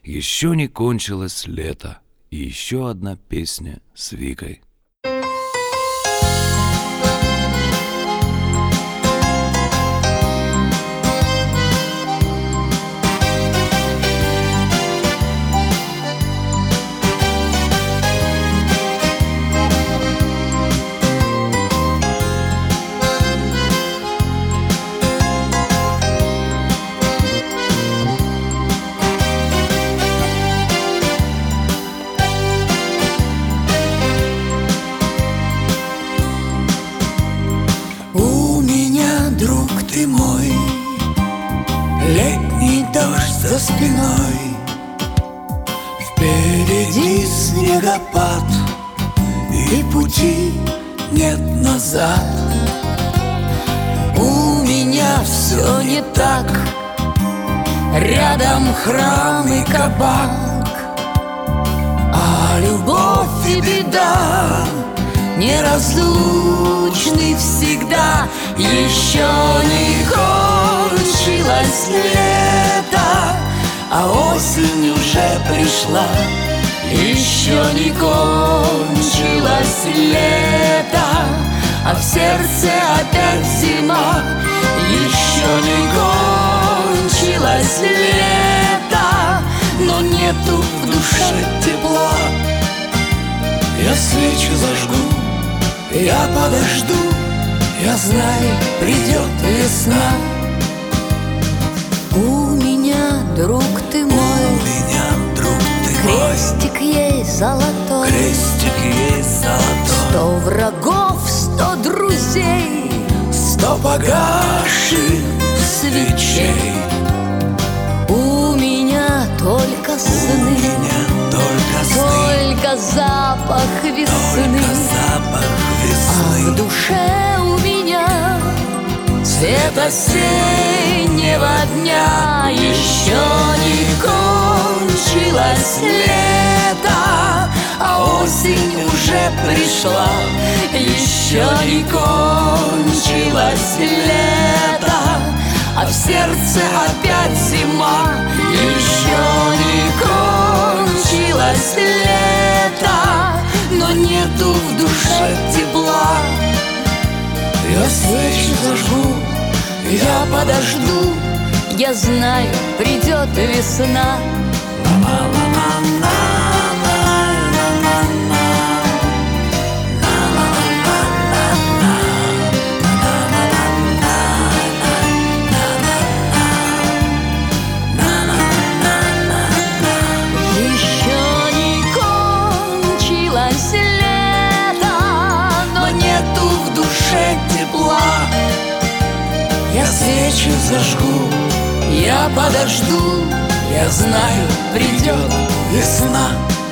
Еще не кончилось лето, и еще одна песня с Викой. Ты мой, летний дождь за спиной, впереди снегопад, и пути нет назад. У меня все не так, рядом храм и кабак, а любовь и беда неразлучны всегда. Еще не кончилось лето, а осень уже пришла. Еще не кончилось лето, а в сердце опять зима. Еще не кончилось лето, но нету в душе тепла. Я свечи зажгу, я подожду, я знаю, придет весна. У меня, друг ты мой, у меня, друг ты крестик мой, есть золотой, крестик есть золотой. 100 врагов, 100 друзей, 100 погасших свечей. У меня только сны, у меня только сны, только запах весны, только запах а весны. в душе у меня цвет осеннего дня. Еще не кончилось лето, а осень уже пришла. Еще не кончилось лето, а в сердце опять зима. Еще не кончилось лето, но нету в душе тепла. Я свечи зажгу, я подожду, я знаю, придет весна. Я свечи зажгу, я подожду, я знаю, придет весна.